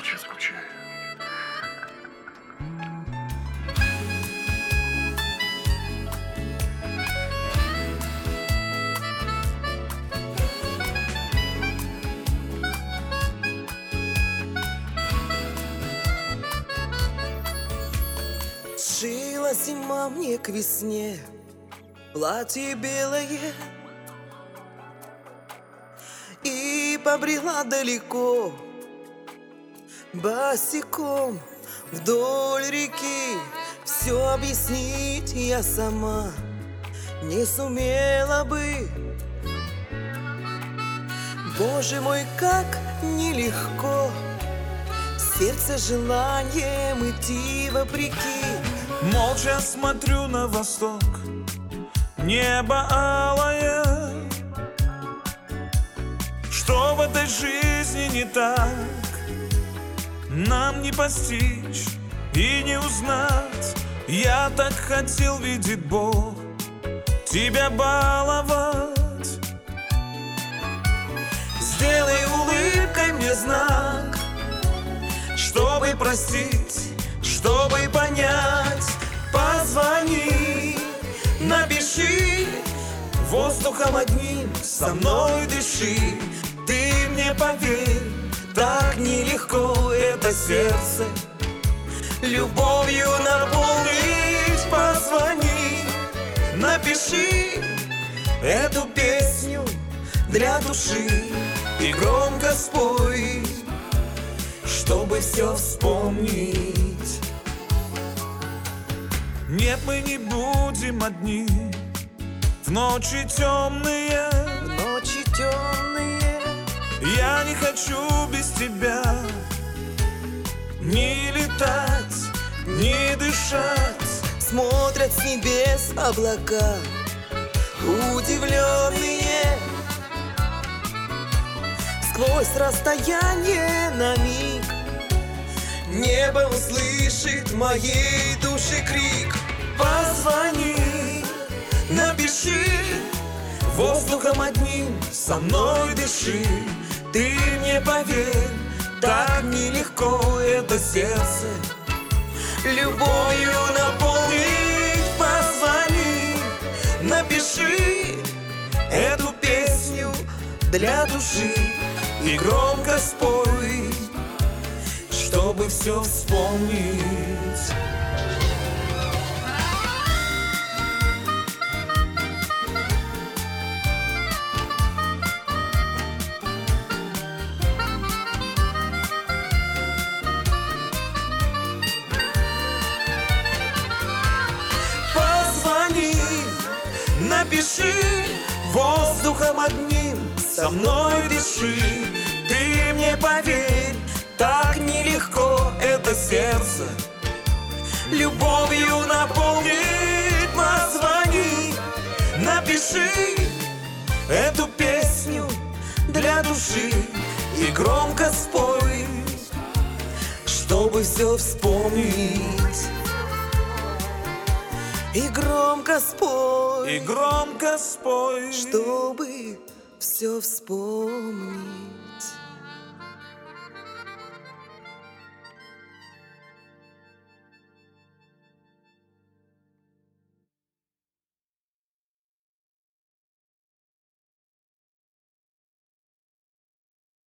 очень скучаю. Сшила зима мне к весне платье белое и побрела далеко босиком вдоль реки. Все объяснить я сама не сумела бы. Боже мой, как нелегко сердце желанием идти вопреки. Молча смотрю на восток, небо алое. Что в этой жизни не так, нам не постичь и не узнать. Я так хотел, видит Бог, тебя баловать. Сделай улыбкой мне знак, чтобы простить, чтобы понять. Позвони, напиши, воздухом одним со мной дыши. Ты мне поверь, так нелегко это сердце любовью наполнить. Позвони, напиши эту песню для души и громко спой, чтобы все вспомнить. Нет, мы не будем одни в ночи темные. В ночи темные Я не хочу без тебя ни летать, ни дышать. смотрят с небес облака удивленные. Сквозь расстояние на миг небо услышит моей души крик. Позвони, напиши, воздухом одним со мной дыши. Ты мне поверь, так нелегко это сердце Любовью наполнить. Позвони, напиши эту песню для души и громко спой, чтобы все вспомнить. Позвони, напиши, воздухом одним со мной дыши. Ты мне поверь, так нелегко это сердце любовью наполнить. Позвони, напиши эту песню для души и громко спой, чтобы все вспомнить. и громко спой, И громко спой, чтобы все вспомнить.